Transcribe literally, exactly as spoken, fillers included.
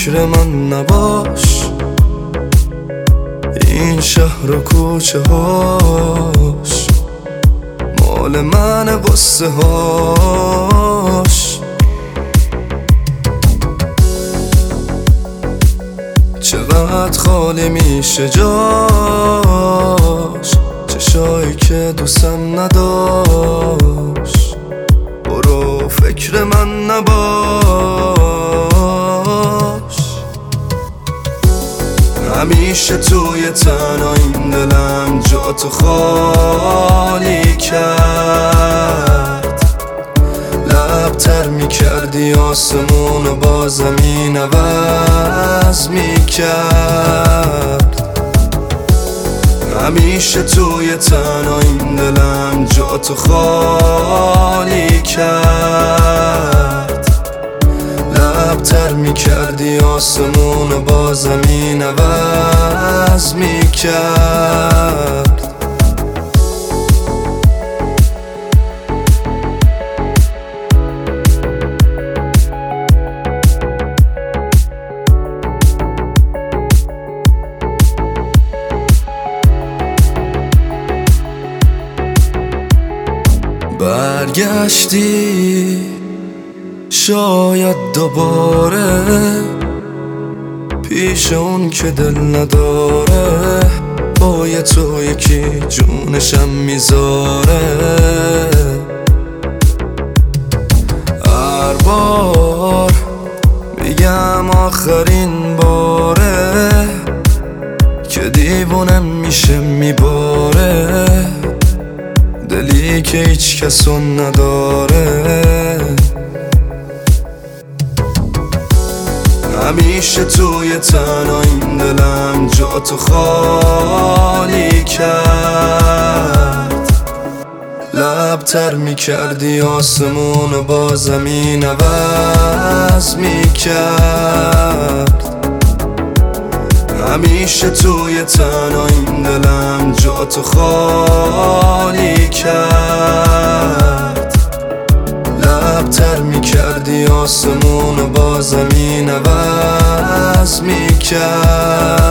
فکر من نباش، این شهر و کوچه هاش مال من بسته هاش. چقدر خالی میشه جاش، چشایی که دوستم نداشت. برو فکر من نباش، همیشه توی تنهاییم دلم جا تو خالی کرد. لبتر میکردی آسمون و با زمین عوض میکرد. همیشه توی تنهاییم دلم جا تو خالی کرد. لبتر میکردی آسمون و با زمین عوض میکرد. برگشتی شاید دوباره پیش اون که دل نداره، با یه تو یکی جونشم میذاره. هر بار میگم آخرین باره که دیوونم میشه میباره، دلی که هیچ کسو نداره. همیشه توی تنهاییم دلم جا تو خالی کرد. لبتر میکردی آسمون و با زمین عوض میکرد. همیشه توی تنهاییم دلم جا تو خالی کرد. لبتر میکردی آسمون و با زمین عوض میکرد.